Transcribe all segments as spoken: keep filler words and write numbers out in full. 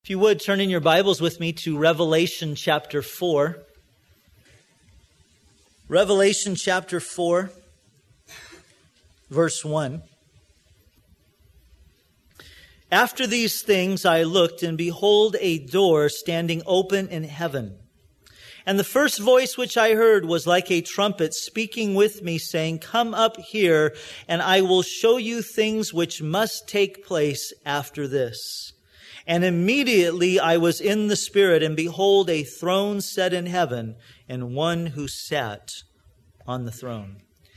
If you would, turn in your Bibles with me to Revelation chapter four. Revelation chapter four, verse one. After these things I looked, and behold, a door standing open in heaven. And the first voice which I heard was like a trumpet speaking with me, saying, Come up here, and I will show you things which must take place after this. And immediately I was in the Spirit, and behold, a throne set in heaven, and one who sat on the throne.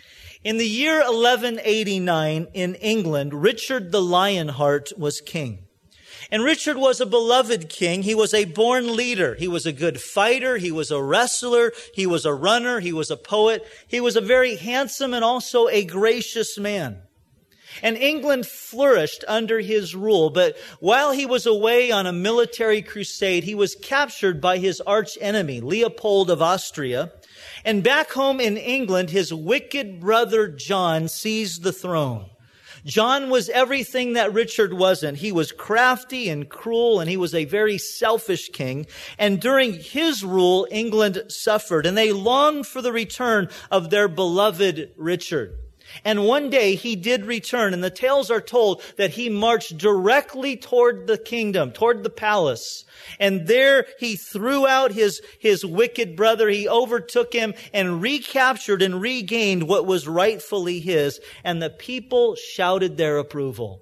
In the year eleven eighty-nine in England, Richard the Lionheart was king. And Richard was a beloved king. He was a born leader. He was a good fighter. He was a wrestler. He was a runner. He was a poet. He was a very handsome and also a gracious man. And England flourished under his rule, but while he was away on a military crusade, he was captured by his arch enemy, Leopold of Austria. And back home in England, his wicked brother John seized the throne. John was everything that Richard wasn't. He was crafty and cruel, and he was a very selfish king. And during his rule, England suffered, and they longed for the return of their beloved Richard. And one day he did return, and the tales are told that he marched directly toward the kingdom, toward the palace. And there he threw out his, his wicked brother. He overtook him and recaptured and regained what was rightfully his. And the people shouted their approval.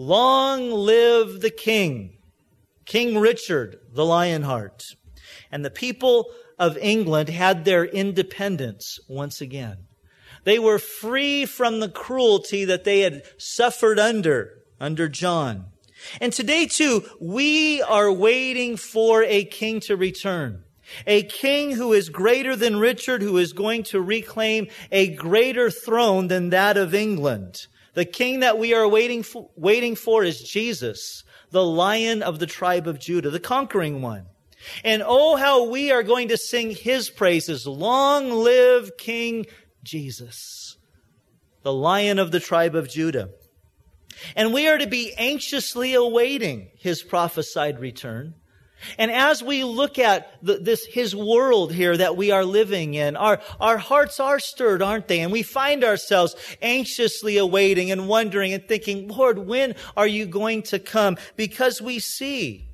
Long live the king, King Richard the Lionheart. And the people of England had their independence once again. They were free from the cruelty that they had suffered under, under John. And today too, we are waiting for a king to return. A king who is greater than Richard, who is going to reclaim a greater throne than that of England. The king that we are waiting for, waiting for is Jesus, the Lion of the tribe of Judah, the conquering one. And oh, how we are going to sing his praises. Long live King Jesus, the Lion of the tribe of Judah. And we are to be anxiously awaiting his prophesied return. And as we look at the, this, his world here that we are living in, our, our hearts are stirred, aren't they? And we find ourselves anxiously awaiting and wondering and thinking, Lord, when are you going to come? Because we see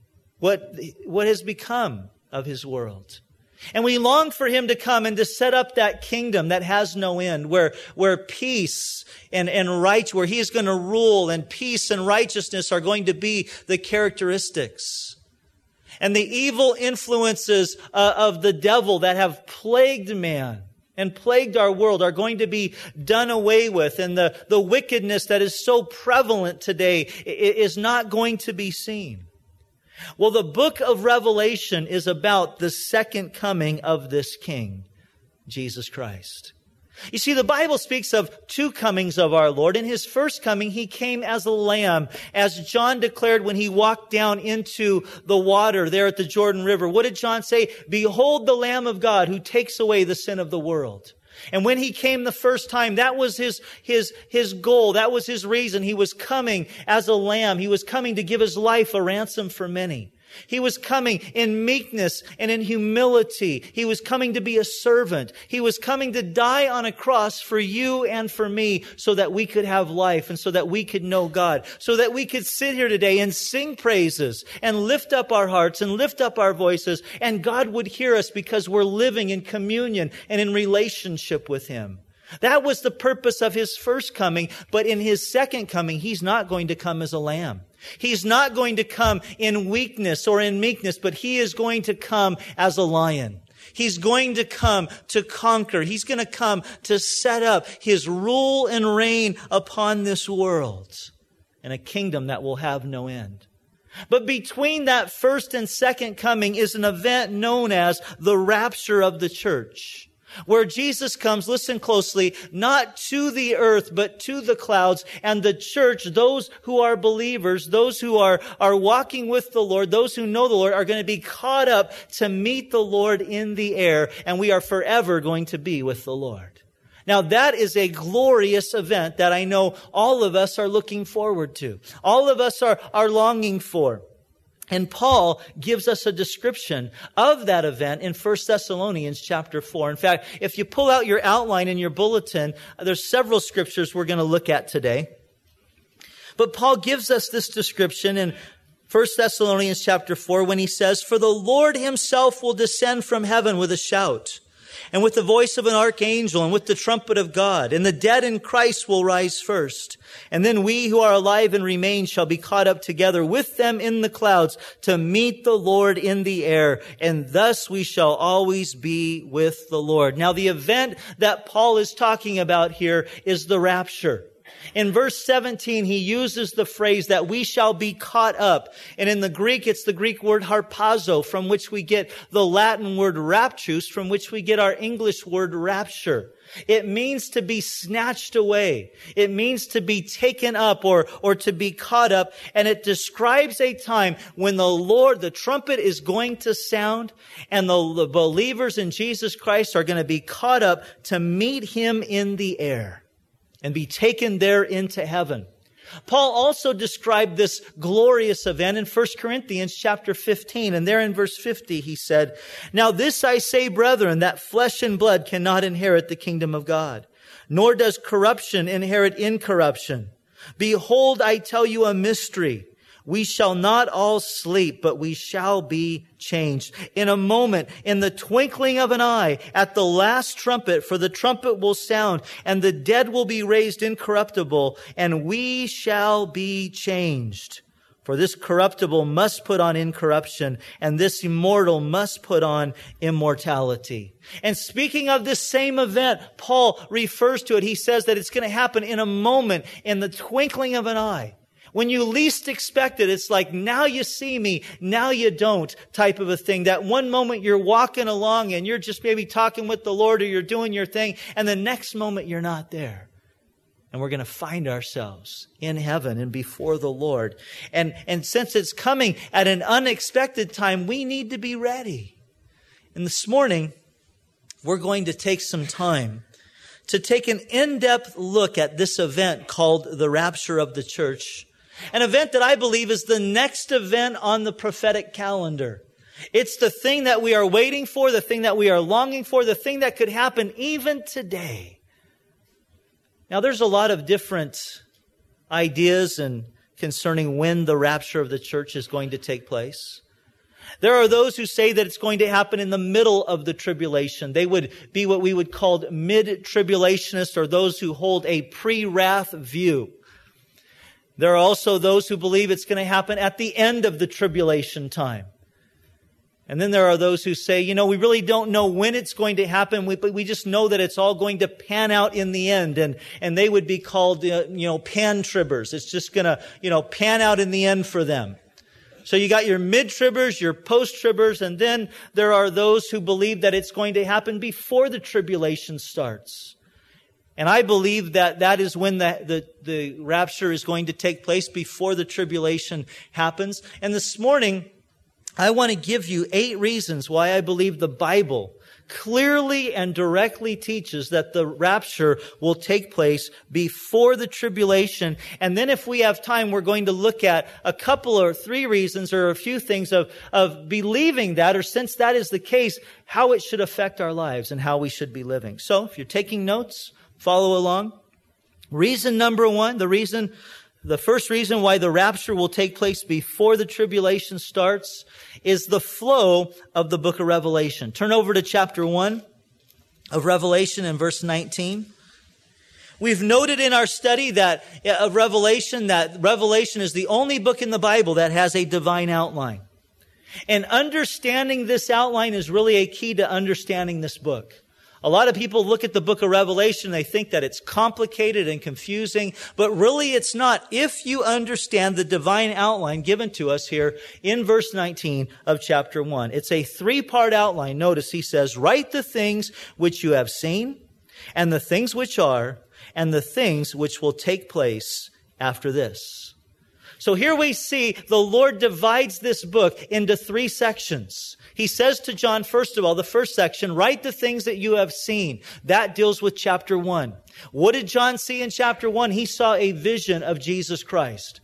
what, what has become of his world. And we long for him to come and to set up that kingdom that has no end, where, where peace and, and right, where he is going to rule, and peace and righteousness are going to be the characteristics. And the evil influences uh, of the devil that have plagued man and plagued our world are going to be done away with. And the, the wickedness that is so prevalent today is not going to be seen. Well, the book of Revelation is about the second coming of this King, Jesus Christ. You see, the Bible speaks of two comings of our Lord. In his first coming, he came as a lamb, as John declared when he walked down into the water there at the Jordan River. What did John say? Behold the Lamb of God who takes away the sin of the world. And when he came the first time, that was his, his, his goal. That was his reason. He was coming as a lamb. He was coming to give his life a ransom for many. He was coming in meekness and in humility. He was coming to be a servant. He was coming to die on a cross for you and for me so that we could have life and so that we could know God, so that we could sit here today and sing praises and lift up our hearts and lift up our voices, and God would hear us because we're living in communion and in relationship with him. That was the purpose of his first coming, but in his second coming, he's not going to come as a lamb. He's not going to come in weakness or in meekness, but he is going to come as a lion. He's going to come to conquer. He's going to come to set up his rule and reign upon this world in a kingdom that will have no end. But between that first and second coming is an event known as the rapture of the church, where Jesus comes, listen closely, not to the earth, but to the clouds. And the church, those who are believers, those who are, are walking with the Lord, those who know the Lord, are going to be caught up to meet the Lord in the air. And we are forever going to be with the Lord. Now that is a glorious event that I know all of us are looking forward to. All of us are, are longing for. And Paul gives us a description of that event in First Thessalonians chapter four. In fact, if you pull out your outline in your bulletin, there's several scriptures we're going to look at today. But Paul gives us this description in First Thessalonians chapter four when he says, "For the Lord himself will descend from heaven with a shout, and with the voice of an archangel, and with the trumpet of God, and the dead in Christ will rise first. And then we who are alive and remain shall be caught up together with them in the clouds to meet the Lord in the air. And thus we shall always be with the Lord." Now, the event that Paul is talking about here is the rapture. In verse seventeen, he uses the phrase that we shall be caught up. And in the Greek, it's the Greek word harpazo, from which we get the Latin word raptus, from which we get our English word rapture. It means to be snatched away. It means to be taken up or, or to be caught up. And it describes a time when the Lord, the trumpet is going to sound, and the, the believers in Jesus Christ are going to be caught up to meet him in the air and be taken there into heaven. Paul also described this glorious event in First Corinthians chapter fifteen. And there in verse fifty, he said, "Now this I say, brethren, that flesh and blood cannot inherit the kingdom of God, nor does corruption inherit incorruption. Behold, I tell you a mystery. We shall not all sleep, but we shall be changed. In a moment, in the twinkling of an eye, at the last trumpet, for the trumpet will sound, and the dead will be raised incorruptible, and we shall be changed. For this corruptible must put on incorruption, and this immortal must put on immortality." And speaking of this same event, Paul refers to it. He says that it's going to happen in a moment, in the twinkling of an eye. When you least expect it, it's like, now you see me, now you don't type of a thing. That one moment you're walking along and you're just maybe talking with the Lord or you're doing your thing, and the next moment you're not there. And we're going to find ourselves in heaven and before the Lord. And, and since it's coming at an unexpected time, we need to be ready. And this morning, we're going to take some time to take an in-depth look at this event called the rapture of the church. An event that I believe is the next event on the prophetic calendar. It's the thing that we are waiting for, the thing that we are longing for, the thing that could happen even today. Now, there's a lot of different ideas and concerning when the rapture of the church is going to take place. There are those who say that it's going to happen in the middle of the tribulation. They would be what we would call mid-tribulationists, or those who hold a pre-wrath view. There are also those who believe it's going to happen at the end of the tribulation time. And then there are those who say, you know, we really don't know when it's going to happen, but we just know that it's all going to pan out in the end. And, and they would be called, uh, you know, pan-tribbers. It's just going to, you know, pan out in the end for them. So you got your mid-tribbers, your post-tribbers, and then there are those who believe that it's going to happen before the tribulation starts. And I believe that that is when the, the, the rapture is going to take place, before the tribulation happens. And this morning, I want to give you eight reasons why I believe the Bible clearly and directly teaches that the rapture will take place before the tribulation. And then if we have time, we're going to look at a couple or three reasons or a few things of, of believing that, or since that is the case, how it should affect our lives and how we should be living. So if you're taking notes, follow along. Reason number one, the reason, the first reason why the rapture will take place before the tribulation starts is the flow of the book of Revelation. Turn over to chapter one of Revelation and verse nineteen. We've noted in our study that of Revelation that Revelation is the only book in the Bible that has a divine outline. And understanding this outline is really a key to understanding this book. A lot of people look at the book of Revelation, they think that it's complicated and confusing, but really it's not if you understand the divine outline given to us here in verse nineteen of chapter one. It's a three-part outline. Notice he says, "Write the things which you have seen, and the things which are, and the things which will take place after this." So here we see the Lord divides this book into three sections. He says to John, first of all, the first section, write the things that you have seen. That deals with chapter one. What did John see in chapter one? He saw a vision of Jesus Christ.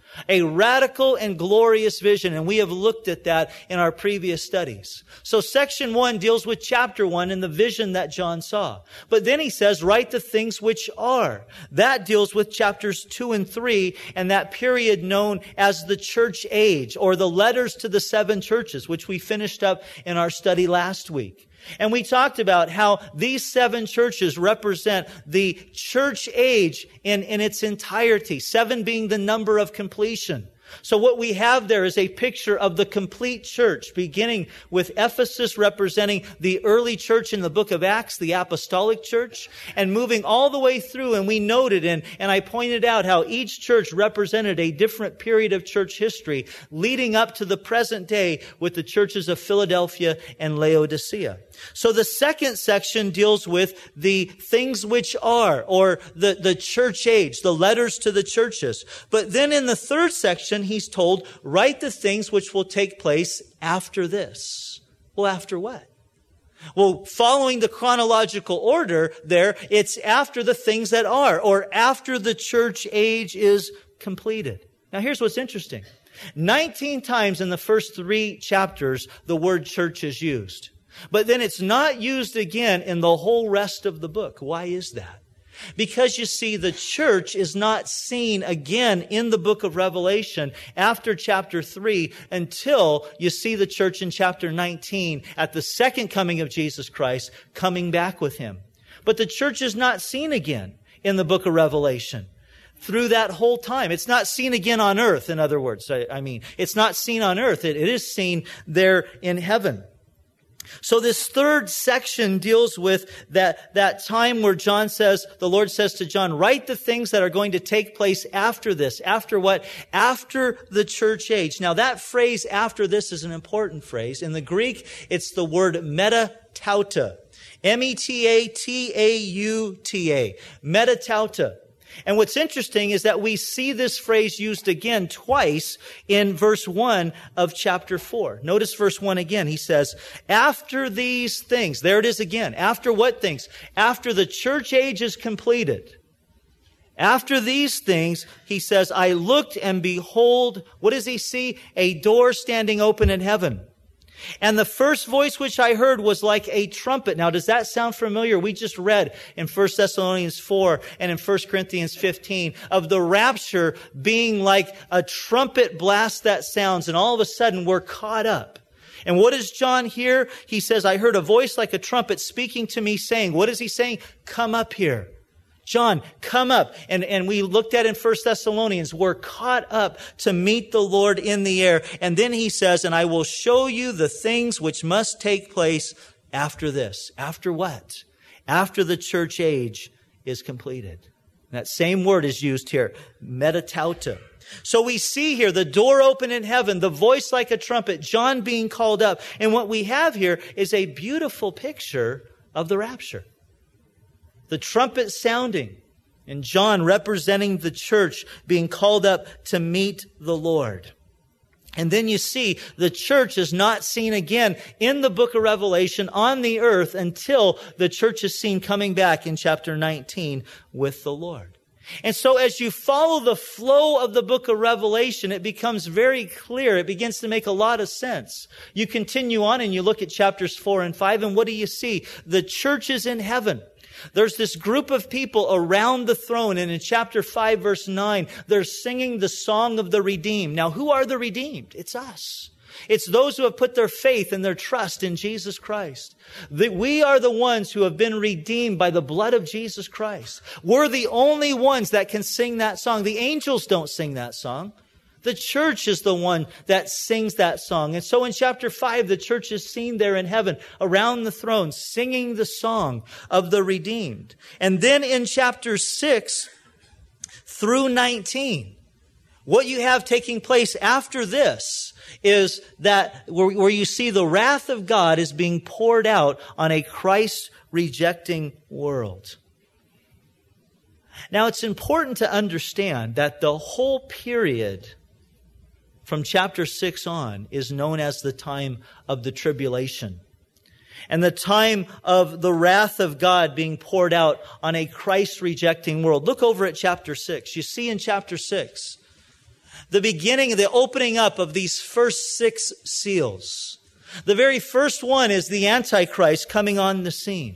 A radical and glorious vision, and we have looked at that in our previous studies. So section one deals with chapter one and the vision that John saw. But then he says, write the things which are. That deals with chapters two and three and that period known as the church age, or the letters to the seven churches, which we finished up in our study last week. And we talked about how these seven churches represent the church age in, in its entirety, seven being the number of completion. So what we have there is a picture of the complete church, beginning with Ephesus representing the early church in the book of Acts, the apostolic church, and moving all the way through. And we noted and, and I pointed out how each church represented a different period of church history, leading up to the present day with the churches of Philadelphia and Laodicea. So the second section deals with the things which are, or the, the church age, the letters to the churches. But then in the third section, he's told, write the things which will take place after this. Well, after what? Well, following the chronological order there, it's after the things that are, or after the church age is completed. Now, here's what's interesting. nineteen times in the first three chapters, the word church is used. But then it's not used again in the whole rest of the book. Why is that? Because you see, the church is not seen again in the book of Revelation after chapter three until you see the church in chapter nineteen at the second coming of Jesus Christ coming back with him. But the church is not seen again in the book of Revelation through that whole time. It's not seen again on earth, in other words. I, I mean, it's not seen on earth. It, it is seen there in heaven. So this third section deals with that, that time where John says, the Lord says to John, write the things that are going to take place after this. After what? After the church age. Now that phrase, after this, is an important phrase. In the Greek, it's the word metatauta. M E T A T A U T A. Metatauta. And what's interesting is that we see this phrase used again twice in verse one of chapter four. Notice verse one again. He says, after these things, there it is again. After what things? After the church age is completed. After these things, he says, I looked and behold, what does he see? A door standing open in heaven. And the first voice which I heard was like a trumpet. Now, does that sound familiar? We just read in First Thessalonians four and in First Corinthians fifteen of the rapture being like a trumpet blast that sounds, and all of a sudden we're caught up. And what does John hear? He says, I heard a voice like a trumpet speaking to me saying, what is he saying? Come up here. John, come up. And, and we looked at in First Thessalonians, we're caught up to meet the Lord in the air. And then he says, and I will show you the things which must take place after this. After what? After the church age is completed. That same word is used here, metatauta. So we see here the door open in heaven, the voice like a trumpet, John being called up. And what we have here is a beautiful picture of the rapture. The trumpet sounding, and John representing the church being called up to meet the Lord. And then you see the church is not seen again in the book of Revelation on the earth until the church is seen coming back in chapter nineteen with the Lord. And so as you follow the flow of the book of Revelation, it becomes very clear. It begins to make a lot of sense. You continue on and you look at chapters four and five, and what do you see? The church is in heaven. There's this group of people around the throne, and in chapter five, verse nine, they're singing the song of the redeemed. Now, who are the redeemed? It's us. It's those who have put their faith and their trust in Jesus Christ. We are the ones who have been redeemed by the blood of Jesus Christ. We're the only ones that can sing that song. The angels don't sing that song. The church is the one that sings that song. And so in chapter five, the church is seen there in heaven around the throne singing the song of the redeemed. And then in chapter six through nineteen, what you have taking place after this is that where, where you see the wrath of God is being poured out on a Christ-rejecting world. Now, it's important to understand that the whole period from chapter six on is known as the time of the tribulation. And the time of the wrath of God being poured out on a Christ-rejecting world. Look over at chapter six. You see in chapter six the beginning, the opening up of these first six seals. The very first one is the Antichrist coming on the scene.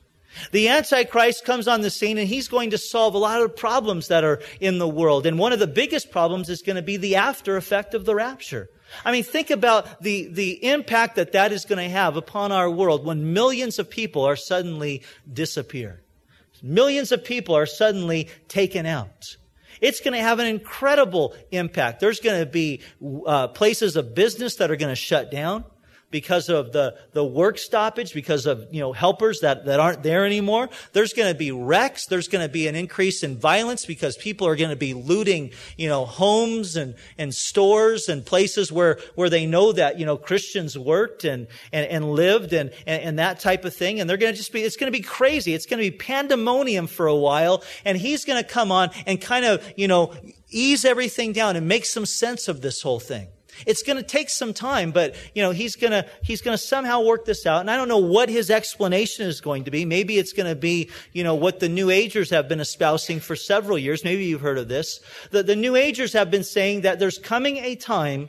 The Antichrist comes on the scene, and he's going to solve a lot of problems that are in the world. And one of the biggest problems is going to be the after effect of the rapture. I mean, think about the, the impact that that is going to have upon our world when millions of people are suddenly disappeared. Millions of people are suddenly taken out. It's going to have an incredible impact. There's going to be uh, places of business that are going to shut down because of the, the work stoppage, because of, you know, helpers that, that aren't there anymore. There's going to be wrecks. There's going to be an increase in violence because people are going to be looting, you know, homes and, and stores and places where, where they know that, you know, Christians worked and, and, and lived and, and, and that type of thing. And they're going to just be, it's going to be crazy. It's going to be pandemonium for a while. And he's going to come on and kind of, you know, ease everything down and make some sense of this whole thing. It's going to take some time, but, you know, he's going to, he's going to somehow work this out. And I don't know what his explanation is going to be. Maybe it's going to be, you know, what the New Agers have been espousing for several years. Maybe you've heard of this. The, the New Agers have been saying that there's coming a time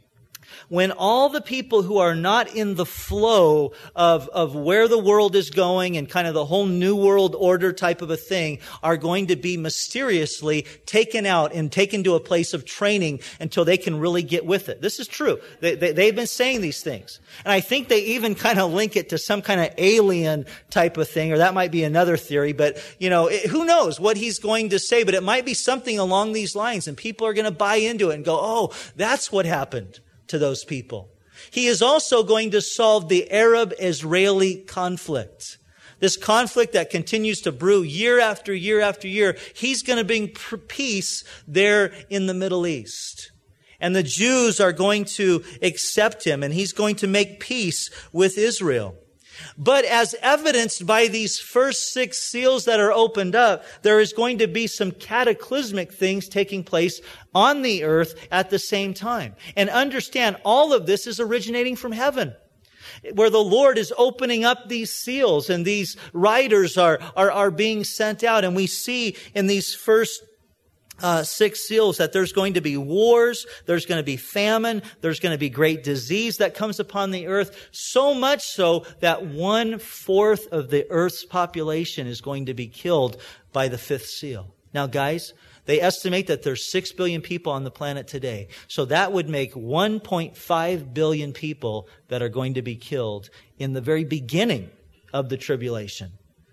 when all the people who are not in the flow of, of where the world is going and kind of the whole new world order type of a thing are going to be mysteriously taken out and taken to a place of training until they can really get with it. This is true. They, they, they've been saying these things. And I think they even kind of link it to some kind of alien type of thing, or that might be another theory. But, you know, it, who knows what he's going to say, but it might be something along these lines, and people are going to buy into it and go, oh, that's what happened to those people. He is also going to solve the Arab-Israeli conflict. This conflict that continues to brew year after year after year. He's going to bring peace there in the Middle East. And the Jews are going to accept him, and he's going to make peace with Israel. But as evidenced by these first six seals that are opened up, there is going to be some cataclysmic things taking place on the earth at the same time. And understand, all of this is originating from heaven, where the Lord is opening up these seals and these riders are, are, are being sent out. And we see in these first Uh, six seals that there's going to be wars, there's going to be famine, there's going to be great disease that comes upon the earth, so much so that one fourth of the earth's population is going to be killed by the fifth seal. Now, guys, they estimate that there's six billion people on the planet today. So that would make one point five billion people that are going to be killed in the very beginning of the tribulation.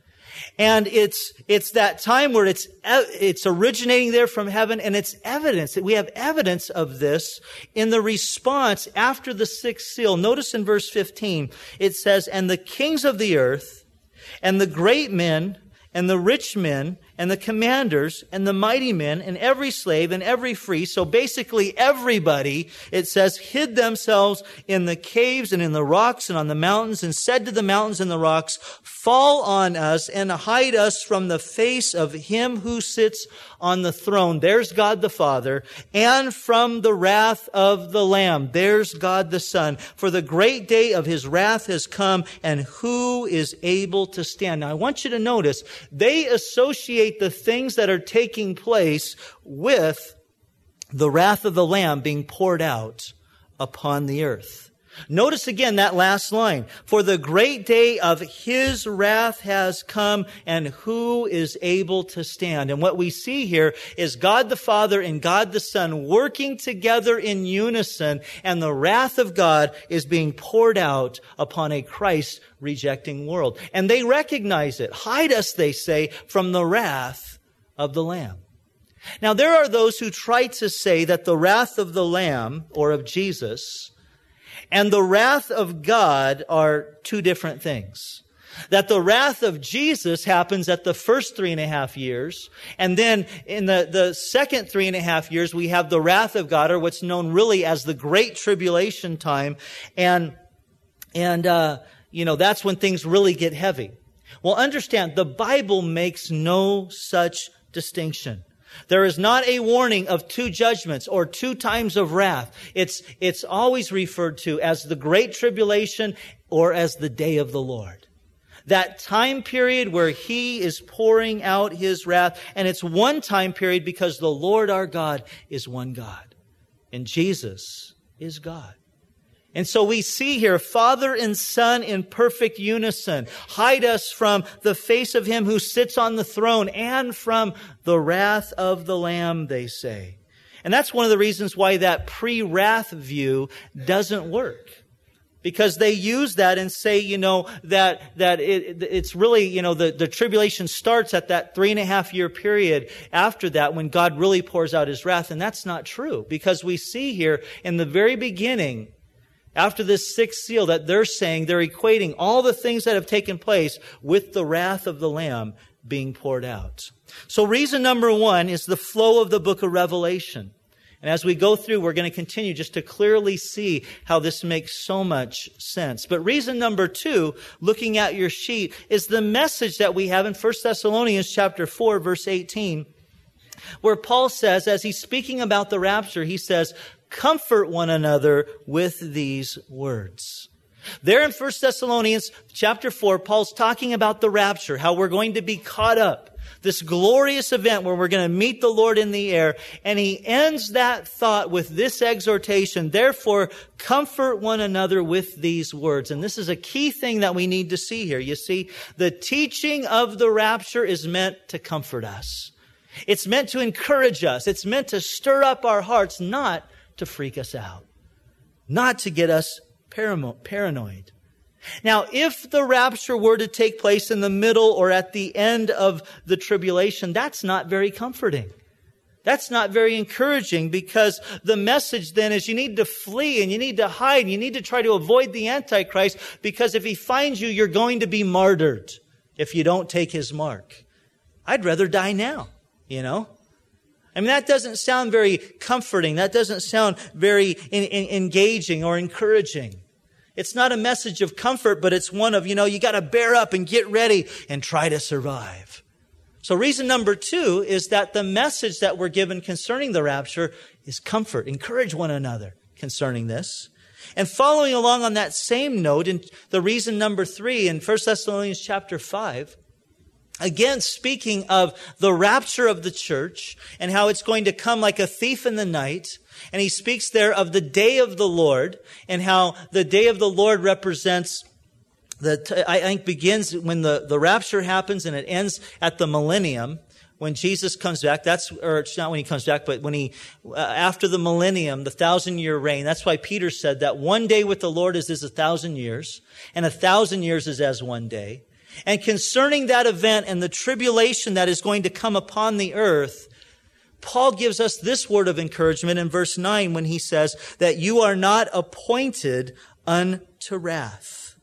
And it's, it's that time where it's, it's originating there from heaven, and it's evidence that we have evidence of this in the response after the sixth seal. Notice in verse fifteen, it says, "And the kings of the earth, and the great men, and the rich men, and the commanders, and the mighty men, and every slave, and every free," so basically everybody, it says, "hid themselves in the caves and in the rocks and on the mountains, and said to the mountains and the rocks, fall on us and hide us from the face of him who sits on the throne." There's God the Father. "And from the wrath of the Lamb." There's God the Son. "For the great day of his wrath has come, and who is able to stand?" Now, I want you to notice, they associate the things that are taking place with the wrath of the Lamb being poured out upon the earth. Notice again that last line. "For the great day of his wrath has come, and who is able to stand?" And what we see here is God the Father and God the Son working together in unison, and the wrath of God is being poured out upon a Christ-rejecting world. And they recognize it. "Hide us," they say, "from the wrath of the Lamb." Now, there are those who try to say that the wrath of the Lamb, or of Jesus, and the wrath of God are two different things. That the wrath of Jesus happens at the first three and a half years. And then in the, the second three and a half years, we have the wrath of God, or what's known really as the Great Tribulation time. And, and, uh, you know, that's when things really get heavy. Well, understand, the Bible makes no such distinction. There is not a warning of two judgments or two times of wrath. It's, it's always referred to as the Great Tribulation or as the Day of the Lord. That time period where he is pouring out his wrath. And it's one time period because the Lord our God is one God. and Jesus is God. And so we see here Father and Son in perfect unison. Hide us from the face of Him who sits on the throne and from the wrath of the Lamb, they say. And that's one of the reasons why that pre-wrath view doesn't work. Because they use that and say, you know, that, that it, it's really, you know, the, the tribulation starts at that three and a half year period after that when God really pours out His wrath. And that's not true. Because we see here in the very beginning, after this sixth seal, that they're saying, they're equating all the things that have taken place with the wrath of the Lamb being poured out. So reason number one is the flow of the book of Revelation. And as we go through, we're going to continue just to clearly see how this makes so much sense. But reason number two, looking at your sheet, is the message that we have in First Thessalonians chapter four, verse eighteen, where Paul says, as he's speaking about the rapture, he says, comfort one another with these words. There in First Thessalonians chapter four, Paul's talking about the rapture, how we're going to be caught up. This glorious event where we're going to meet the Lord in the air. And he ends that thought with this exhortation, therefore, comfort one another with these words. And this is a key thing that we need to see here. You see, the teaching of the rapture is meant to comfort us. It's meant to encourage us. It's meant to stir up our hearts, not to freak us out, not to get us paranoid. Now, if the rapture were to take place in the middle or at the end of the tribulation, that's not very comforting. That's not very encouraging, because the message then is you need to flee and you need to hide and you need to try to avoid the Antichrist, because if he finds you, you're going to be martyred if you don't take his mark. I'd rather die now, you know? I mean, that doesn't sound very comforting. That doesn't sound very in, in, engaging or encouraging. It's not a message of comfort, but it's one of, you know, you got to bear up and get ready and try to survive. So reason number two is that the message that we're given concerning the rapture is comfort. Encourage one another concerning this. And following along on that same note, in the reason number three in First Thessalonians chapter five, again, speaking of the rapture of the church and how it's going to come like a thief in the night. And he speaks there of the day of the Lord and how the day of the Lord represents the, I think begins when the, the rapture happens and it ends at the millennium when Jesus comes back. That's, or it's not when he comes back, but when he, uh, after the millennium, the thousand year reign. That's why Peter said that one day with the Lord is as a thousand years and a thousand years is as one day. And concerning that event and the tribulation that is going to come upon the earth, Paul gives us this word of encouragement in verse nine when he says that you are not appointed unto wrath,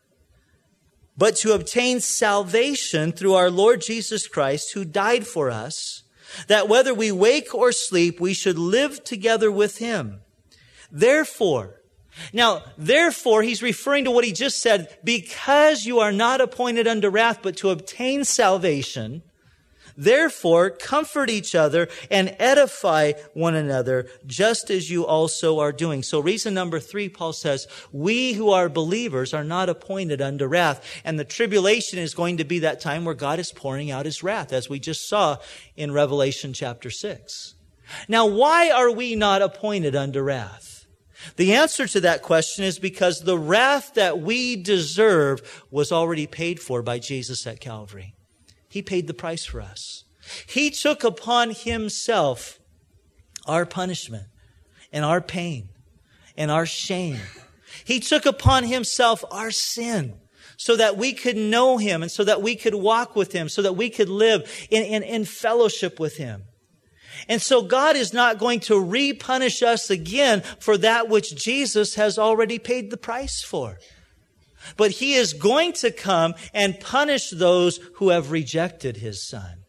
but to obtain salvation through our Lord Jesus Christ, who died for us, that whether we wake or sleep, we should live together with him. Therefore, Now, therefore, he's referring to what he just said, because you are not appointed unto wrath, but to obtain salvation. Therefore, comfort each other and edify one another, just as you also are doing. So reason number three, Paul says, we who are believers are not appointed unto wrath. And the tribulation is going to be that time where God is pouring out his wrath, as we just saw in Revelation chapter six. Now, why are we not appointed unto wrath? The answer to that question is because the wrath that we deserve was already paid for by Jesus at Calvary. He paid the price for us. He took upon himself our punishment and our pain and our shame. He took upon himself our sin so that we could know him and so that we could walk with him, so that we could live in, in, in fellowship with him. And so God is not going to re-punish us again for that which Jesus has already paid the price for. But he is going to come and punish those who have rejected his son.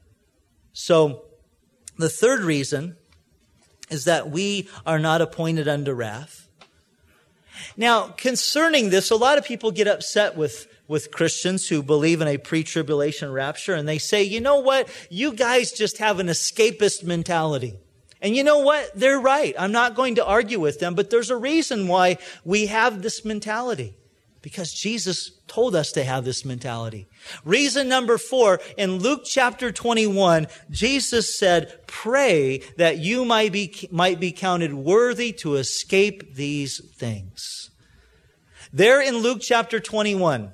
So the third reason is that we are not appointed unto wrath. Now, concerning this, a lot of people get upset with, with Christians who believe in a pre-tribulation rapture, and they say, you know what? You guys just have an escapist mentality. And you know what? They're right. I'm not going to argue with them, but there's a reason why we have this mentality. Because Jesus told us to have this mentality. Reason number four, in Luke chapter twenty-one, Jesus said, pray that you might be, might be counted worthy to escape these things. There in Luke chapter twenty-one,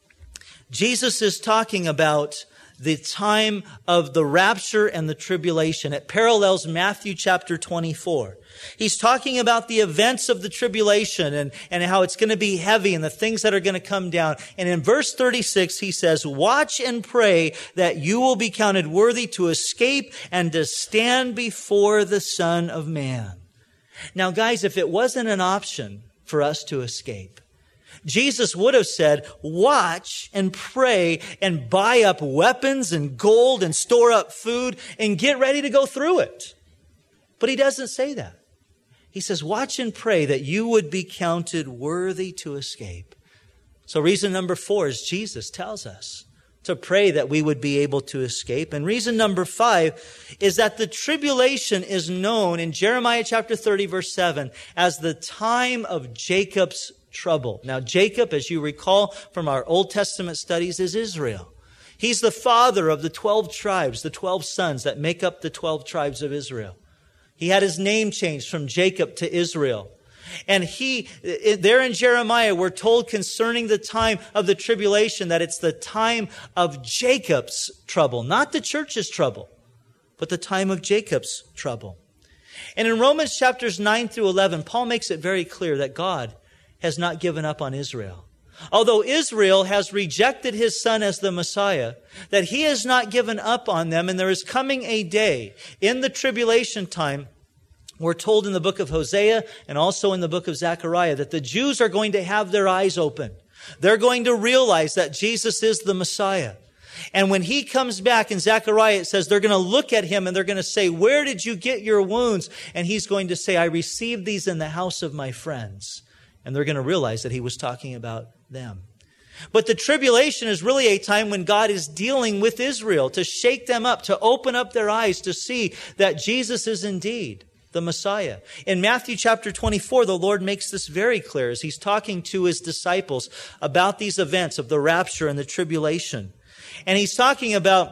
Jesus is talking about the time of the rapture and the tribulation. It parallels Matthew chapter twenty-four. He's talking about the events of the tribulation and, and how it's going to be heavy and the things that are going to come down. And in verse thirty-six, he says, watch and pray that you will be counted worthy to escape and to stand before the Son of Man. Now, guys, if it wasn't an option for us to escape, Jesus would have said, watch and pray and buy up weapons and gold and store up food and get ready to go through it. But he doesn't say that. He says, watch and pray that you would be counted worthy to escape. So reason number four is Jesus tells us to pray that we would be able to escape. And reason number five is that the tribulation is known in Jeremiah chapter thirty, verse seven, as the time of Jacob's trouble. Now, Jacob, as you recall from our Old Testament studies, is Israel. He's the father of the twelve tribes, the twelve sons that make up the twelve tribes of Israel. He had his name changed from Jacob to Israel. And he, there in Jeremiah, we're told concerning the time of the tribulation that it's the time of Jacob's trouble, not the church's trouble, but the time of Jacob's trouble. And in Romans chapters nine through eleven, Paul makes it very clear that God has not given up on Israel. Although Israel has rejected his son as the Messiah, that he has not given up on them, and there is coming a day in the tribulation time, we're told in the book of Hosea and also in the book of Zechariah, that the Jews are going to have their eyes open. They're going to realize that Jesus is the Messiah. And when he comes back in Zechariah, it says they're going to look at him and they're going to say, where did you get your wounds? And he's going to say, I received these in the house of my friends. And they're going to realize that he was talking about them. But the tribulation is really a time when God is dealing with Israel to shake them up, to open up their eyes to see that Jesus is indeed the Messiah. In Matthew chapter twenty-four, the Lord makes this very clear as he's talking to his disciples about these events of the rapture and the tribulation. And he's talking about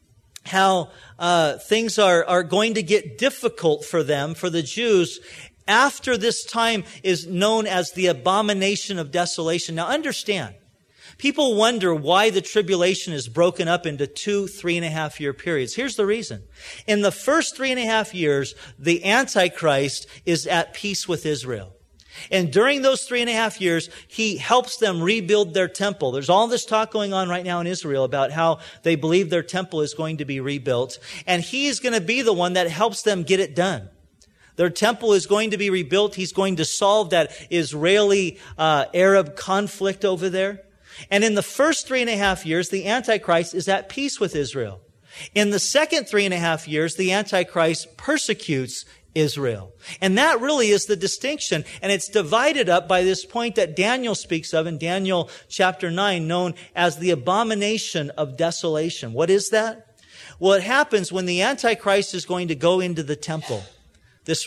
how uh, things are, are going to get difficult for them, for the Jews, after this time is known as the abomination of desolation. Now understand, people wonder why the tribulation is broken up into two, three and a half year periods. Here's the reason. In the first three and a half years, the Antichrist is at peace with Israel. And during those three and a half years, he helps them rebuild their temple. There's all this talk going on right now in Israel about how they believe their temple is going to be rebuilt. And he's going to be the one that helps them get it done. Their temple is going to be rebuilt. He's going to solve that Israeli-Arab uh, conflict over there. And in the first three and a half years, the Antichrist is at peace with Israel. In the second three and a half years, the Antichrist persecutes Israel. And that really is the distinction. And it's divided up by this point that Daniel speaks of in Daniel chapter nine, known as the abomination of desolation. What is that? Well, it happens when the Antichrist is going to go into the temple, this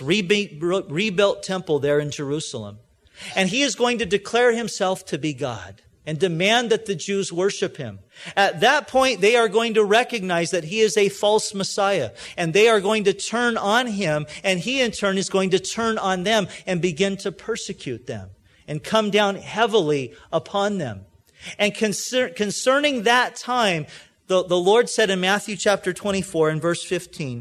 rebuilt temple there in Jerusalem. And he is going to declare himself to be God and demand that the Jews worship him. At that point, they are going to recognize that he is a false Messiah, and they are going to turn on him, and he in turn is going to turn on them and begin to persecute them and come down heavily upon them. And concer- concerning that time, the, the Lord said in Matthew chapter twenty-four and verse fifteen,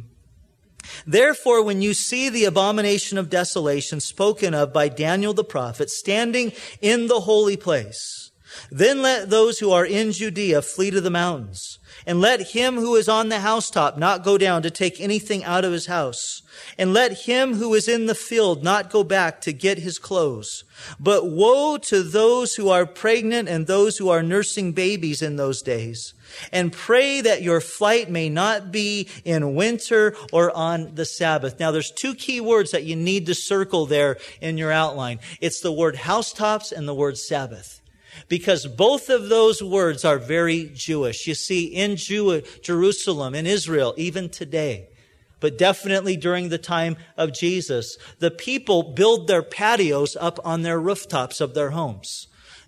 therefore, when you see the abomination of desolation spoken of by Daniel the prophet standing in the holy place, then let those who are in Judea flee to the mountains, and let him who is on the housetop not go down to take anything out of his house, and let him who is in the field not go back to get his clothes. But woe to those who are pregnant and those who are nursing babies in those days. And pray that your flight may not be in winter or on the Sabbath. Now, there's two key words that you need to circle there in your outline. It's the word housetops and the word Sabbath. Because both of those words are very Jewish. You see, in Jew- Jerusalem, in Israel, even today, but definitely during the time of Jesus, the people build their patios up on their rooftops of their homes.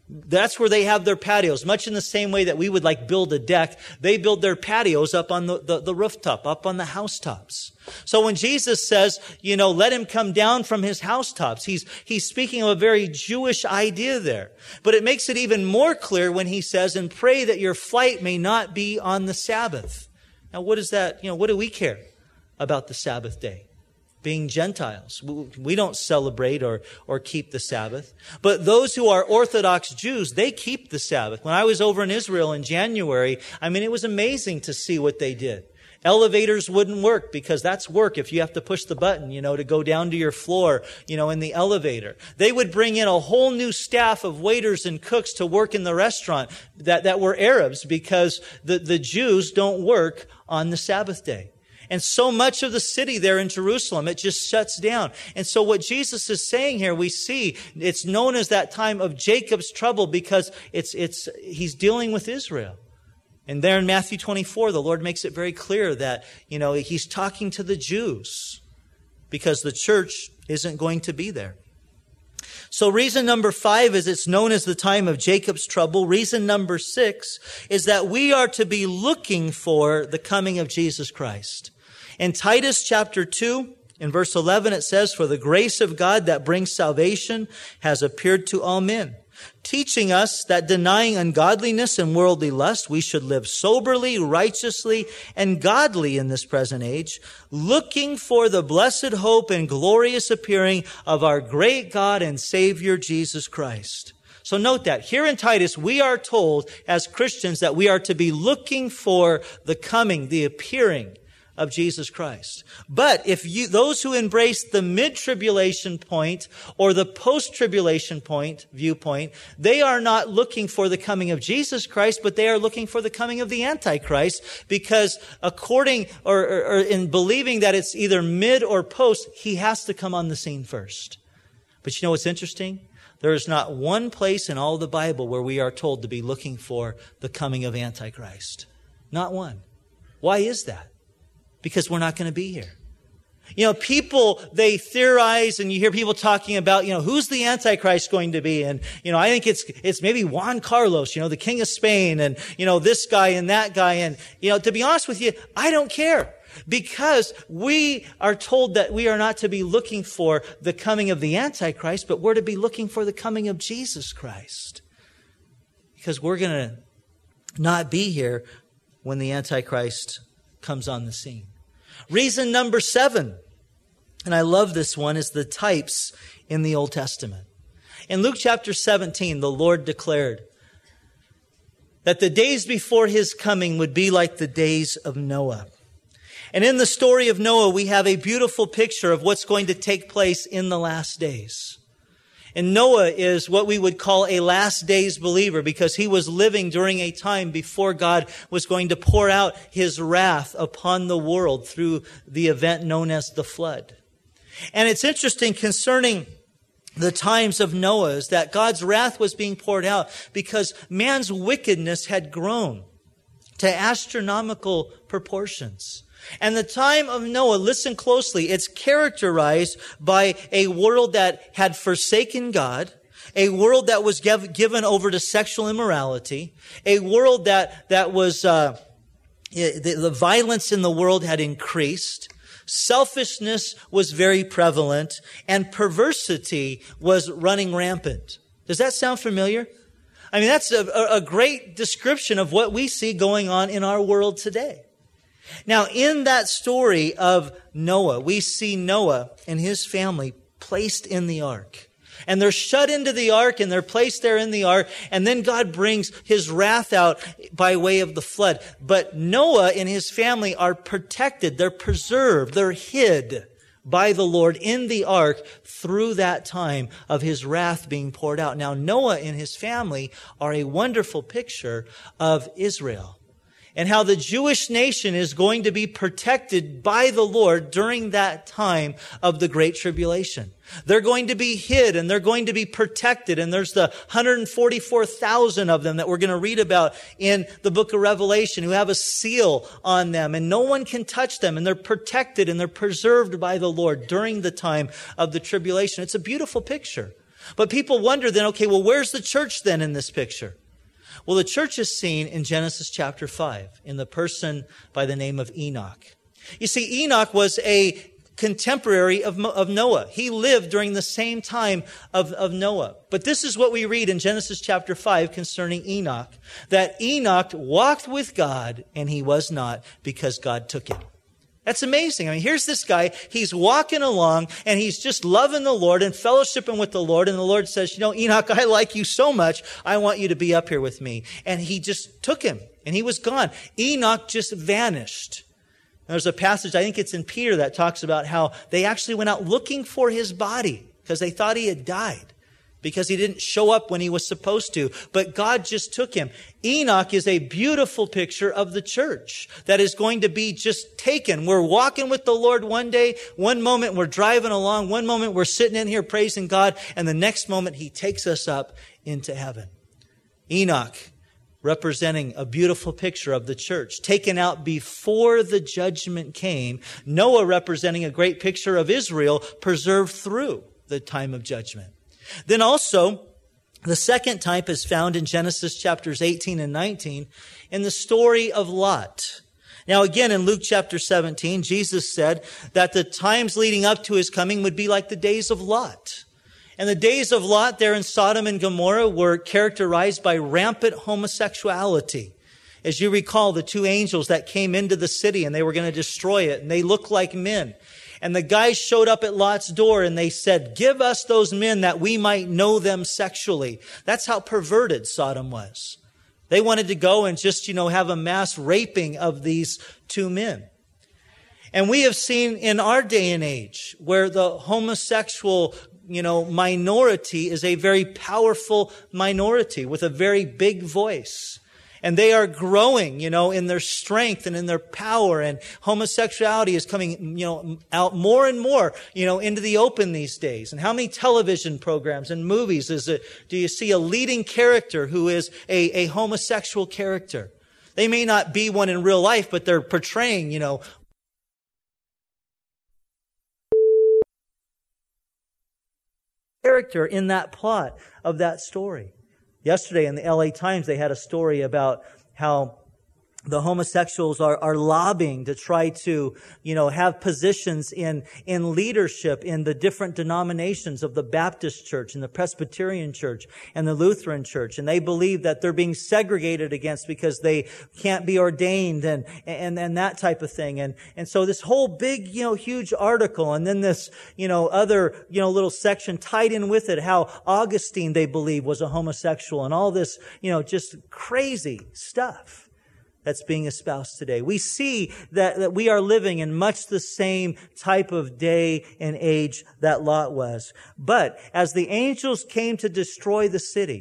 That's where they have their patios, much in the same way that we would like build a deck. They build their patios up on the, the, the rooftop, up on the housetops. So when Jesus says, you know, let him come down from his housetops, he's, he's speaking of a very Jewish idea there. But it makes it even more clear when he says, and pray that your flight may not be on the Sabbath. Now, what is that? You know, what do we care about the Sabbath day? Being Gentiles. We don't celebrate or, or keep the Sabbath. But those who are Orthodox Jews, they keep the Sabbath. When I was over in Israel in January, I mean, it was amazing to see what they did. Elevators wouldn't work because that's work if you have to push the button, you know, to go down to your floor, you know, in the elevator. They would bring in a whole new staff of waiters and cooks to work in the restaurant that, that were Arabs because the, the Jews don't work on the Sabbath day. And so much of the city there in Jerusalem, it just shuts down. And so what Jesus is saying here, we see it's known as that time of Jacob's trouble because it's, it's, he's dealing with Israel. And there in Matthew twenty-four, the Lord makes it very clear that, you know, he's talking to the Jews because the church isn't going to be there. So reason number five is it's known as the time of Jacob's trouble. Reason number six is that we are to be looking for the coming of Jesus Christ. In Titus chapter two, in verse eleven, it says, for the grace of God that brings salvation has appeared to all men, teaching us that denying ungodliness and worldly lust, we should live soberly, righteously, and godly in this present age, looking for the blessed hope and glorious appearing of our great God and Savior, Jesus Christ. So note that here in Titus, we are told as Christians that we are to be looking for the coming, the appearing of Jesus Christ. But if you, those who embrace the mid-tribulation point or the post-tribulation point, viewpoint, they are not looking for the coming of Jesus Christ, but they are looking for the coming of the Antichrist because according or, or, or in believing that it's either mid or post, he has to come on the scene first. But you know what's interesting? There is not one place in all the Bible where we are told to be looking for the coming of Antichrist. Not one. Why is that? Because we're not going to be here. You know, people, they theorize and you hear people talking about, you know, who's the Antichrist going to be? And, you know, I think it's, it's maybe Juan Carlos, you know, the King of Spain and, you know, this guy and that guy. And, you know, to be honest with you, I don't care because we are told that we are not to be looking for the coming of the Antichrist, but we're to be looking for the coming of Jesus Christ because we're going to not be here when the Antichrist comes on the scene. Reason number seven, and I love this one, is the types in the Old Testament. In Luke chapter seventeen, the Lord declared that the days before his coming would be like the days of Noah. And in the story of Noah, we have a beautiful picture of what's going to take place in the last days. And Noah is what we would call a last days believer because he was living during a time before God was going to pour out his wrath upon the world through the event known as the flood. And it's interesting concerning the times of Noah is that God's wrath was being poured out because man's wickedness had grown to astronomical proportions. And the time of Noah, listen closely, it's characterized by a world that had forsaken God, a world that was giv- given over to sexual immorality, a world that, that was, uh, the, the violence in the world had increased, selfishness was very prevalent, and perversity was running rampant. Does that sound familiar? I mean, that's a, a great description of what we see going on in our world today. Now, in that story of Noah, we see Noah and his family placed in the ark. And they're shut into the ark and they're placed there in the ark. And then God brings his wrath out by way of the flood. But Noah and his family are protected. They're preserved. They're hid by the Lord in the ark through that time of his wrath being poured out. Now, Noah and his family are a wonderful picture of Israel and how the Jewish nation is going to be protected by the Lord during that time of the Great Tribulation. They're going to be hid and they're going to be protected. And there's the one hundred forty-four thousand of them that we're going to read about in the book of Revelation who have a seal on them and no one can touch them and they're protected and they're preserved by the Lord during the time of the tribulation. It's a beautiful picture. But people wonder then, okay, well, where's the church then in this picture? Well, the church is seen in Genesis chapter five in the person by the name of Enoch. You see, Enoch was a contemporary of, of Noah. He lived during the same time of, of Noah. But this is what we read in Genesis chapter five concerning Enoch, that Enoch walked with God and he was not, because God took him. That's amazing. I mean, here's this guy, he's walking along and he's just loving the Lord and fellowshipping with the Lord. And the Lord says, you know, Enoch, I like you so much. I want you to be up here with me. And he just took him and he was gone. Enoch just vanished. There's a passage, I think it's in Peter, that talks about how they actually went out looking for his body because they thought he had died, because he didn't show up when he was supposed to. But God just took him. Enoch is a beautiful picture of the church that is going to be just taken. We're walking with the Lord one day. One moment we're driving along. One moment we're sitting in here praising God. And the next moment he takes us up into heaven. Enoch, representing a beautiful picture of the church, taken out before the judgment came. Noah, representing a great picture of Israel, preserved through the time of judgment. Then also, the second type is found in Genesis chapters eighteen and nineteen in the story of Lot. Now again, in Luke chapter seventeen, Jesus said that the times leading up to his coming would be like the days of Lot. And the days of Lot there in Sodom and Gomorrah were characterized by rampant homosexuality. As you recall, the two angels that came into the city and they were going to destroy it, and they looked like men. And the guys showed up at Lot's door and they said, give us those men that we might know them sexually. That's how perverted Sodom was. They wanted to go and just, you know, have a mass raping of these two men. And we have seen in our day and age where the homosexual, you know, minority is a very powerful minority with a very big voice. And they are growing, you know, in their strength and in their power. And homosexuality is coming, you know, out more and more, you know, into the open these days. And how many television programs and movies is it, do you see a leading character who is a, a homosexual character? They may not be one in real life, but they're portraying, you know, character in that plot of that story. Yesterday in the L A Times, they had a story about how the homosexuals are, are lobbying to try to, you know, have positions in, in leadership in the different denominations of the Baptist church and the Presbyterian church and the Lutheran church. And they believe that they're being segregated against because they can't be ordained and, and, and that type of thing. And, and so this whole big, you know, huge article, and then this, you know, other, you know, little section tied in with it, how Augustine, they believe, was a homosexual, and all this, you know, just crazy stuff that's being espoused today. We see that, that we are living in much the same type of day and age that Lot was. But as the angels came to destroy the city,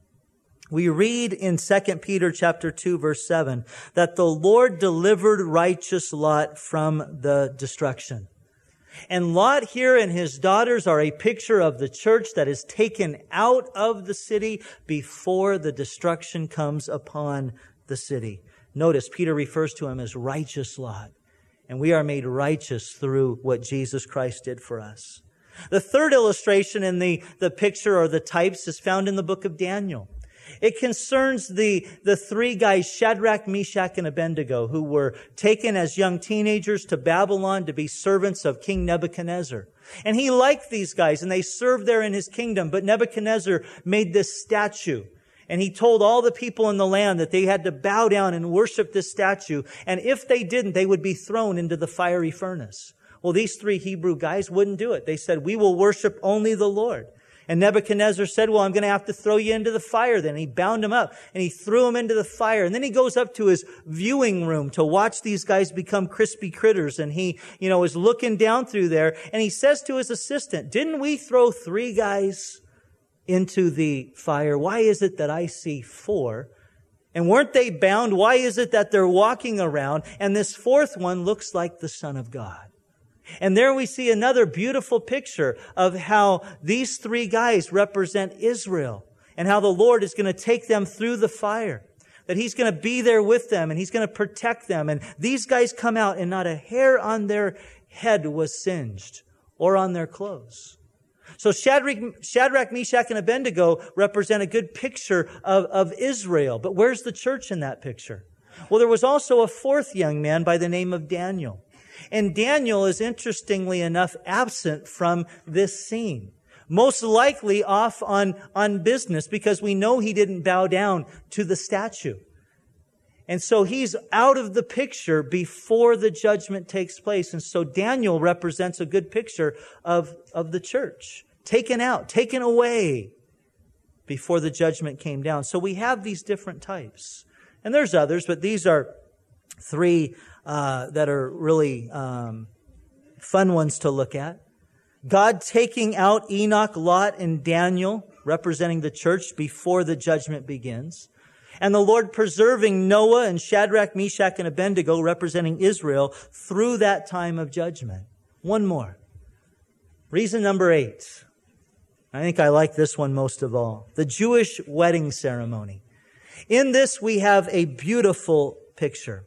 we read in Second Peter chapter two, verse seven, that the Lord delivered righteous Lot from the destruction. And Lot here and his daughters are a picture of the church that is taken out of the city before the destruction comes upon the city. Notice Peter refers to him as righteous Lot. And we are made righteous through what Jesus Christ did for us. The third illustration in the, the picture or the types is found in the book of Daniel. It concerns the, the three guys, Shadrach, Meshach, and Abednego, who were taken as young teenagers to Babylon to be servants of King Nebuchadnezzar. And he liked these guys, and they served there in his kingdom. But Nebuchadnezzar made this statue. And he told all the people in the land that they had to bow down and worship this statue. And if they didn't, they would be thrown into the fiery furnace. Well, these three Hebrew guys wouldn't do it. They said, we will worship only the Lord. And Nebuchadnezzar said, well, I'm going to have to throw you into the fire then. He bound them up and he threw them into the fire. And then he goes up to his viewing room to watch these guys become crispy critters. And he, you know, is looking down through there. And he says to his assistant, didn't we throw three guys into the fire? Why is it that I see four? And weren't they bound? Why is it that they're walking around? And this fourth one looks like the Son of God. And there we see another beautiful picture of how these three guys represent Israel and how the Lord is going to take them through the fire, that He's going to be there with them and He's going to protect them. And these guys come out and not a hair on their head was singed or on their clothes. So Shadrach, Shadrach, Meshach, and Abednego represent a good picture of, of Israel. But where's the church in that picture? Well, there was also a fourth young man by the name of Daniel. And Daniel is, interestingly enough, absent from this scene. Most likely off on, on business, because we know he didn't bow down to the statue. And so he's out of the picture before the judgment takes place. And so Daniel represents a good picture of, of the church. Taken out, taken away before the judgment came down. So we have these different types. And there's others, but these are three uh, that are really um, fun ones to look at. God taking out Enoch, Lot, and Daniel, representing the church before the judgment begins. And the Lord preserving Noah and Shadrach, Meshach, and Abednego, representing Israel, through that time of judgment. One more. Reason number eight. I think I like this one most of all. The Jewish wedding ceremony. In this, we have a beautiful picture.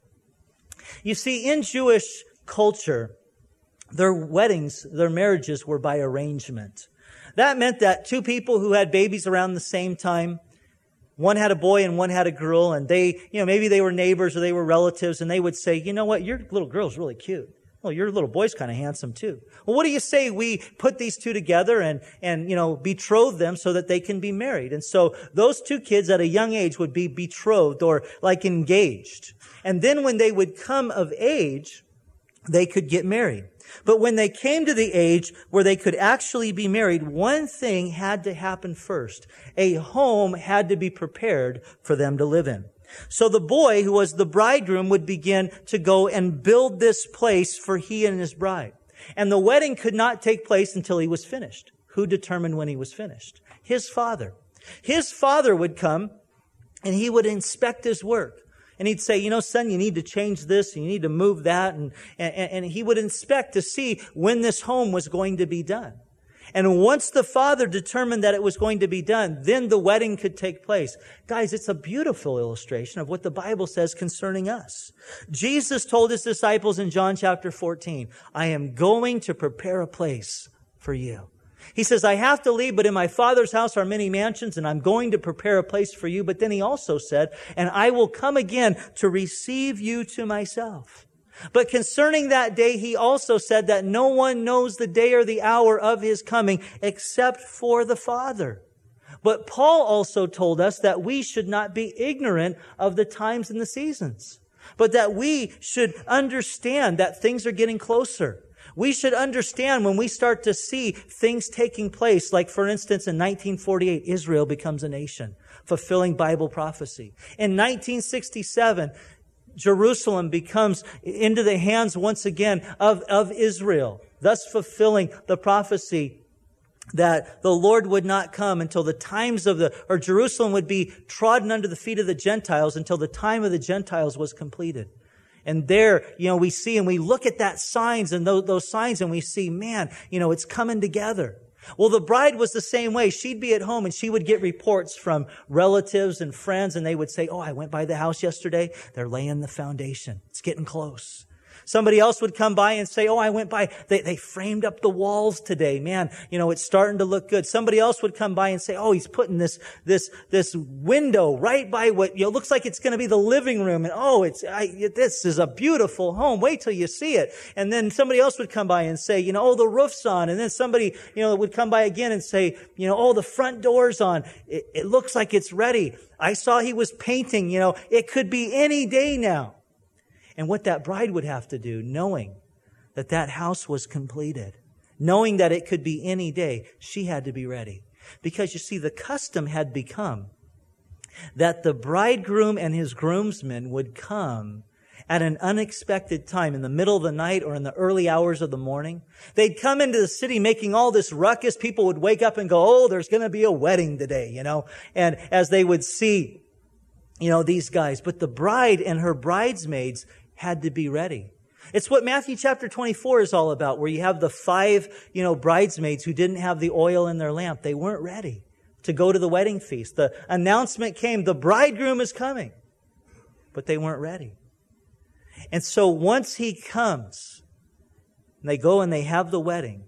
You see, in Jewish culture, their weddings, their marriages were by arrangement. That meant that two people who had babies around the same time, one had a boy and one had a girl, and they, you know, maybe they were neighbors or they were relatives, and they would say, you know what, your little girl's really cute. Well, your little boy's kind of handsome too. Well, what do you say we put these two together and, and, you know, betroth them so that they can be married? And so those two kids at a young age would be betrothed or like engaged. And then when they would come of age, they could get married. But when they came to the age where they could actually be married, one thing had to happen first. A home had to be prepared for them to live in. So the boy, who was the bridegroom, would begin to go and build this place for he and his bride. And the wedding could not take place until he was finished. Who determined when he was finished? His father. His father would come and he would inspect his work. And he'd say, you know, son, you need to change this, and you need to move that. And, and, and he would inspect to see when this home was going to be done. And once the father determined that it was going to be done, then the wedding could take place. Guys, it's a beautiful illustration of what the Bible says concerning us. Jesus told his disciples in John chapter fourteen, I am going to prepare a place for you. He says, I have to leave, but in my Father's house are many mansions, and I'm going to prepare a place for you. But then he also said, and I will come again to receive you to myself. But concerning that day, he also said that no one knows the day or the hour of his coming except for the Father. But Paul also told us that we should not be ignorant of the times and the seasons, but that we should understand that things are getting closer. We should understand when we start to see things taking place, like, for instance, in nineteen forty-eight, Israel becomes a nation, fulfilling Bible prophecy. In nineteen sixty-seven, Jerusalem becomes into the hands once again of, of Israel, thus fulfilling the prophecy that the Lord would not come until the times of the, or Jerusalem would be trodden under the feet of the Gentiles until the time of the Gentiles was completed. And there, you know, we see and we look at that signs and those, those signs and we see, man, you know, it's coming together. Well, the bride was the same way. She'd be at home and she would get reports from relatives and friends, and they would say, oh, I went by the house yesterday. They're laying the foundation. It's getting close. Somebody else would come by and say, oh, I went by. They, they framed up the walls today. Man, you know, it's starting to look good. Somebody else would come by and say, oh, he's putting this, this, this window right by what, you know, looks like it's going to be the living room. And oh, it's, I, this is a beautiful home. Wait till you see it. And then somebody else would come by and say, you know, oh, the roof's on. And then somebody, you know, would come by again and say, you know, oh, the front door's on. It, it looks like it's ready. I saw he was painting, you know, it could be any day now. And what that bride would have to do, knowing that that house was completed, knowing that it could be any day, she had to be ready. Because you see, the custom had become that the bridegroom and his groomsmen would come at an unexpected time in the middle of the night or in the early hours of the morning. They'd come into the city making all this ruckus. People would wake up and go, oh, there's going to be a wedding today, you know. And as they would see, you know, these guys. But the bride and her bridesmaids had to be ready. It's what Matthew chapter twenty-four is all about, where you have the five, you know, bridesmaids who didn't have the oil in their lamp. They weren't ready to go to the wedding feast. The announcement came, the bridegroom is coming, but they weren't ready. And so once he comes, and they go and they have the wedding,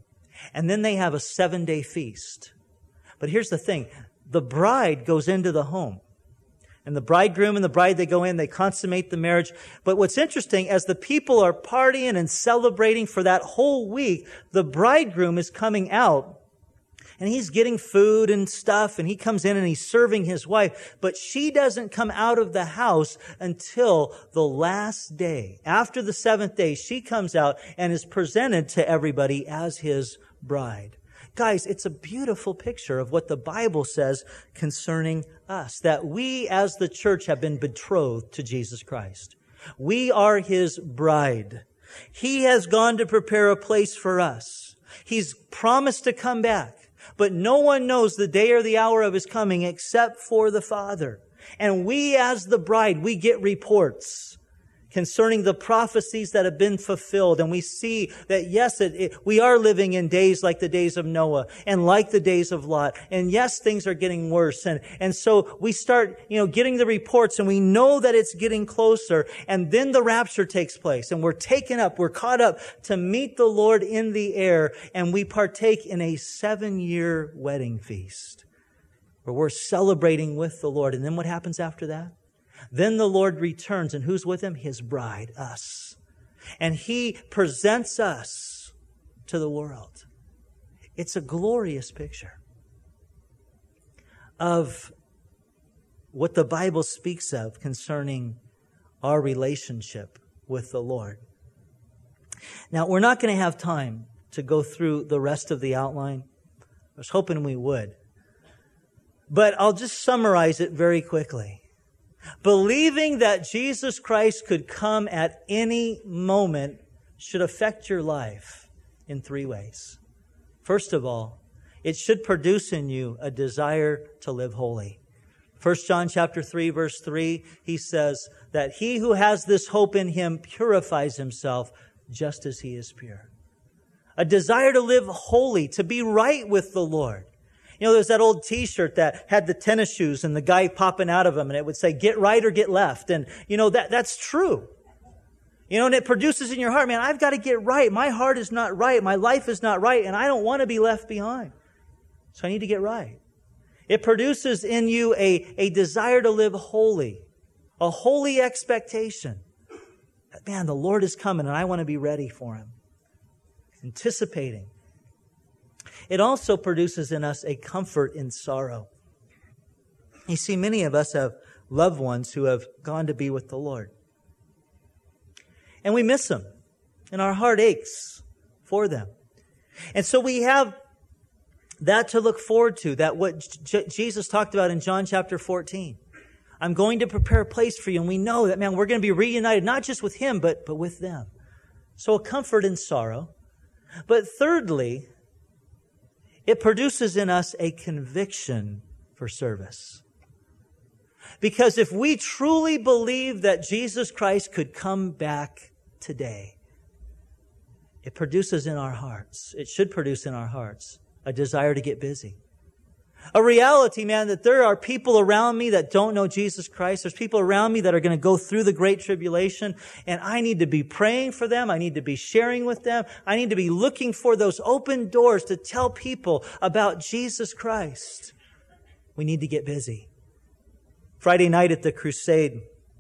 And then they have a seven-day feast. But here's the thing. The bride goes into the home. And the bridegroom and the bride, they go in, they consummate the marriage. But what's interesting, as the people are partying and celebrating for that whole week, the bridegroom is coming out and he's getting food and stuff, and he comes in and he's serving his wife. But she doesn't come out of the house until the last day. After the seventh day, she comes out and is presented to everybody as his bride. Guys, it's a beautiful picture of what the Bible says concerning us, that we as the church have been betrothed to Jesus Christ. We are his bride. He has gone to prepare a place for us. He's promised to come back, but no one knows the day or the hour of his coming except for the Father. And we as the bride, we get reports concerning the prophecies that have been fulfilled. And we see that, yes, it, it, we are living in days like the days of Noah and like the days of Lot. And yes, things are getting worse. And, and so we start, you know, getting the reports, and we know that it's getting closer. And then the rapture takes place, and we're taken up, we're caught up to meet the Lord in the air. And we partake in a seven-year wedding feast where we're celebrating with the Lord. And then what happens after that? Then the Lord returns, and who's with him? His bride, us. And he presents us to the world. It's a glorious picture of what the Bible speaks of concerning our relationship with the Lord. Now, we're not going to have time to go through the rest of the outline. I was hoping we would. But I'll just summarize it very quickly. Believing that Jesus Christ could come at any moment should affect your life in three ways. First of all, it should produce in you a desire to live holy. First John chapter three, verse three, he says that he who has this hope in him purifies himself just as he is pure. A desire to live holy, to be right with the Lord. You know, there's that old t-shirt that had the tennis shoes and the guy popping out of them, and it would say, get right or get left. And, you know, that that's true. You know, and it produces in your heart, man, I've got to get right. My heart is not right. My life is not right, and I don't want to be left behind. So I need to get right. It produces in you a, a desire to live holy, a holy expectation. That, man, the Lord is coming, and I want to be ready for him. Anticipating. It also produces in us a comfort in sorrow. You see, many of us have loved ones who have gone to be with the Lord. And we miss them. And our heart aches for them. And so we have that to look forward to, that what J- Jesus talked about in John chapter fourteen. I'm going to prepare a place for you. And we know that, man, we're going to be reunited, not just with him, but, but with them. So a comfort in sorrow. But thirdly, it produces in us a conviction for service. Because if we truly believe that Jesus Christ could come back today, it produces in our hearts, it should produce in our hearts, a desire to get busy. A reality, man, that there are people around me that don't know Jesus Christ. There's people around me that are going to go through the great tribulation, and I need to be praying for them. I need to be sharing with them. I need to be looking for those open doors to tell people about Jesus Christ. We need to get busy. Friday night at the crusade,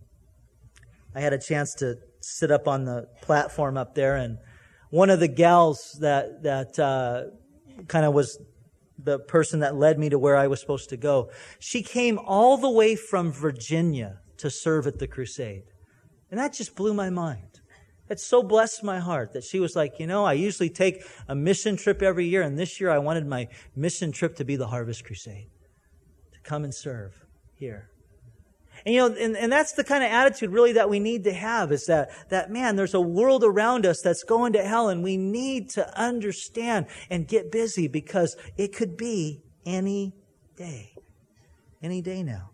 I had a chance to sit up on the platform up there, and one of the gals that, that, uh, kind of was the person that led me to where I was supposed to go. She came all the way from Virginia to serve at the crusade. And that just blew my mind. It so blessed my heart that she was like, you know, I usually take a mission trip every year, and this year I wanted my mission trip to be the Harvest Crusade, to come and serve here. And, you know, and, and that's the kind of attitude really that we need to have, is that, that, man, there's a world around us that's going to hell, and we need to understand and get busy, because it could be any day. Any day now.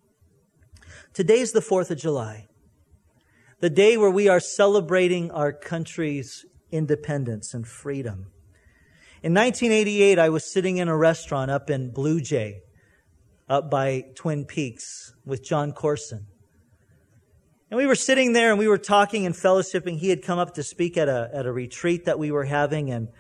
Today's the fourth of July. The day where we are celebrating our country's independence and freedom. In nineteen eighty-eight, I was sitting in a restaurant up in Blue Jay, up by Twin Peaks, with John Corson. And we were sitting there and we were talking and fellowshipping. He had come up to speak at a at a retreat that we were having. And,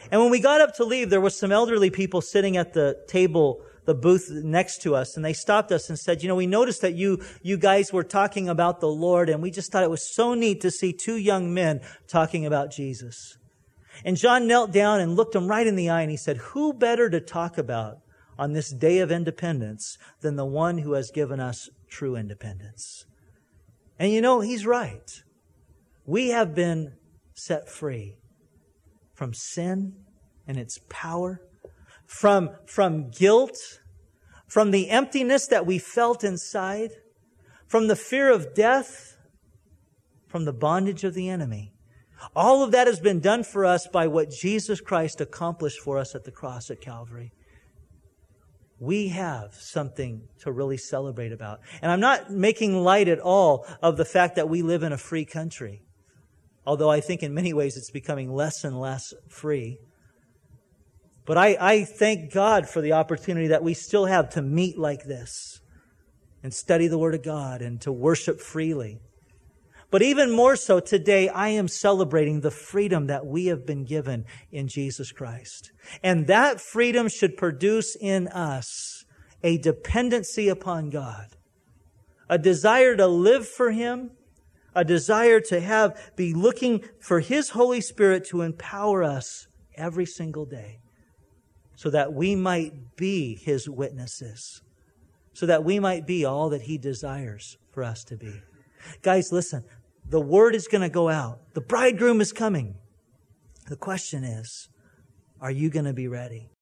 And when we got up to leave, there were some elderly people sitting at the table, the booth next to us, and they stopped us and said, you know, we noticed that you, you guys were talking about the Lord, and we just thought it was so neat to see two young men talking about Jesus. And John knelt down and looked them right in the eye, and he said, who better to talk about on this day of independence than the one who has given us true independence? And you know, he's right. We have been set free from sin and its power, from, from guilt, from the emptiness that we felt inside, from the fear of death, from the bondage of the enemy. All of that has been done for us by what Jesus Christ accomplished for us at the cross at Calvary. We have something to really celebrate about. And I'm not making light at all of the fact that we live in a free country. Although I think in many ways it's becoming less and less free. But I, I thank God for the opportunity that we still have to meet like this and study the Word of God and to worship freely. But even more so today, I am celebrating the freedom that we have been given in Jesus Christ. And that freedom should produce in us a dependency upon God, a desire to live for Him, a desire to have, be looking for His Holy Spirit to empower us every single day so that we might be His witnesses, so that we might be all that He desires for us to be. Guys, listen, the word is going to go out. The bridegroom is coming. The question is, are you going to be ready?